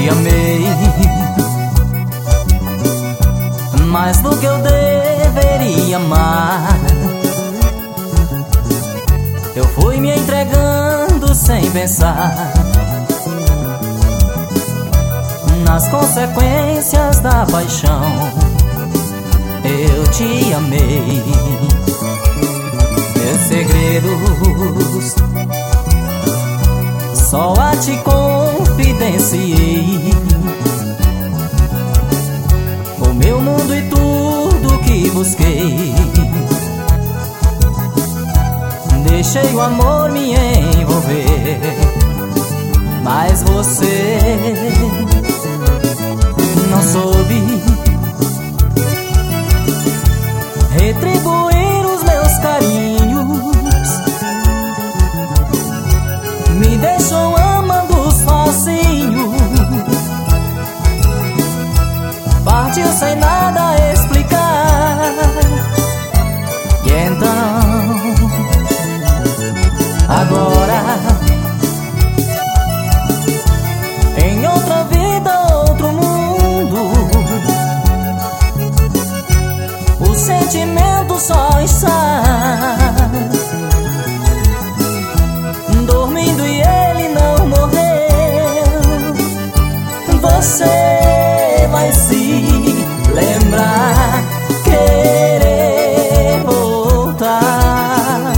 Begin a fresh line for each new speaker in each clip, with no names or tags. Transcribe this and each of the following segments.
te amei mais do que eu deveria amar. Eu fui me entregando sem pensar nas consequências da paixão. Eu te amei, meus segredos só a te confidenciei. O meu mundo e tudo que busquei, deixei o amor me envolver. Mas você não soube retribuir os meus carinhos, me deixou amando sozinho, partiu sem nada explicar. E então, agora, em outra vida, outro mundo, o sentimento só está dormindo e ele não morreu. Você vai se lembrar, querer voltar,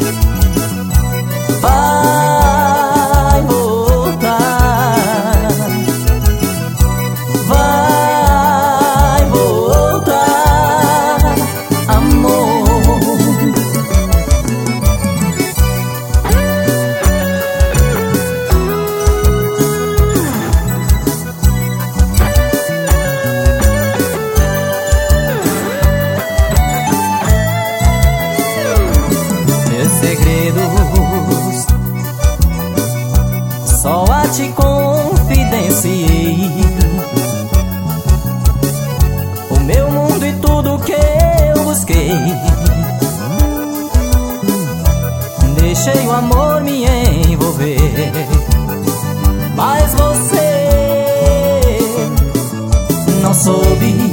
vai voltar, vai voltar, amor. Meus segredos só a te confidenciei. O meu mundo e tudo que eu busquei, deixei o amor me envolver. Mas você não soube